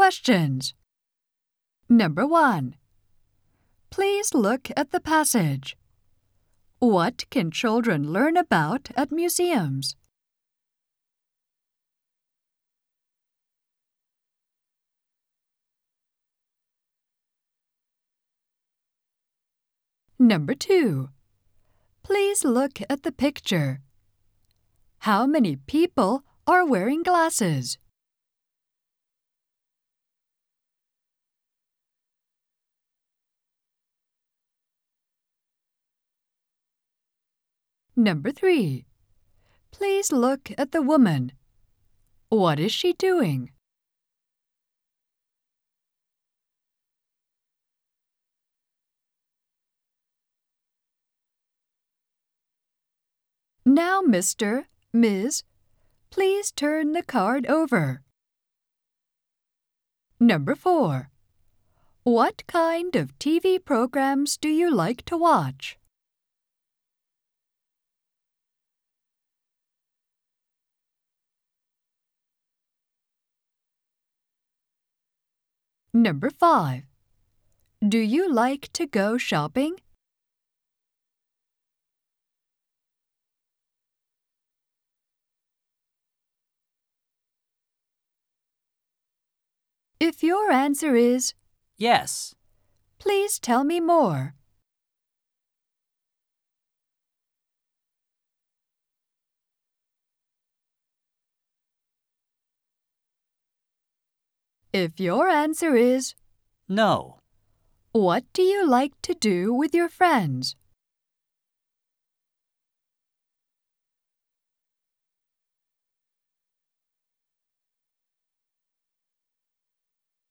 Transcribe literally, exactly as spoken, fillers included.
questions. Number one. Please look at the passage. What can children learn about at museums? Number two. Please look at the picture. How many people are wearing glasses? Number three. Please look at the woman. What is she doing? Now, Mister, Miz, please turn the card over. Number four. What kind of T V programs do you like to watch? Number five. Do you like to go shopping? If your answer is Yes. please tell me more. If your answer is No. what do you like to do with your friends?